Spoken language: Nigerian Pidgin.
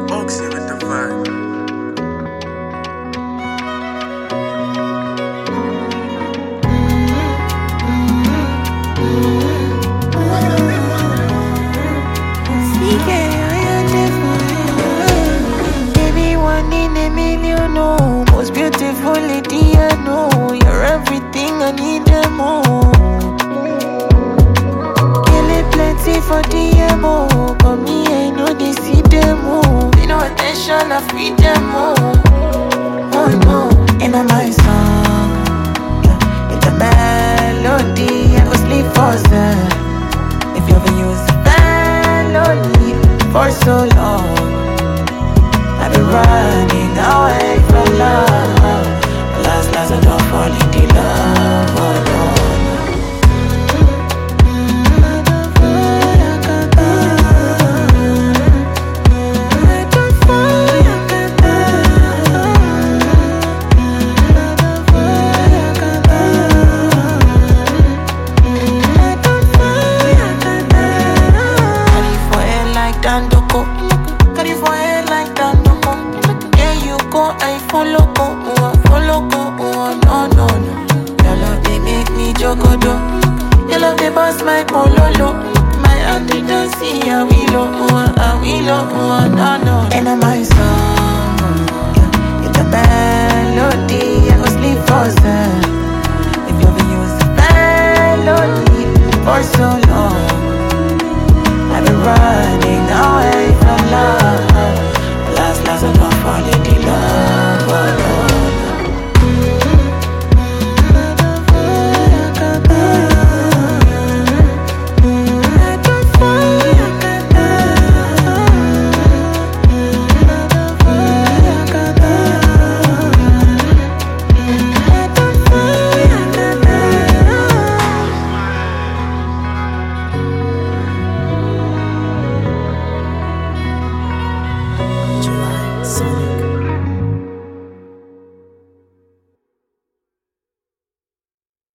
Oxy with the vibe. Baby, one in a million, no. Most beautiful lady I know. You're everything I need and more. Kill it plenty for the MO. But me, I know they see them all. Pay no attention, I feed them all. Oh no, and I'm my song. Yeah, it's a melody. I go sleep for them. If you ever use melody for so long, I've been running away from love. Last, I don't fall into love. Oh, no. Dandoko, carry for head like Dandoko. Yeah, you go, I follow go, no, no, no. Your love they make me jogodo. Your love they bust my pololo. My auntie don't see a willow, no, no. And I'm my song, yeah, it's a melody. I go sleep for them. If you ever use melody for so long, I've been running away from love. Last, I don't fall into love. Oh, no. July Sonic.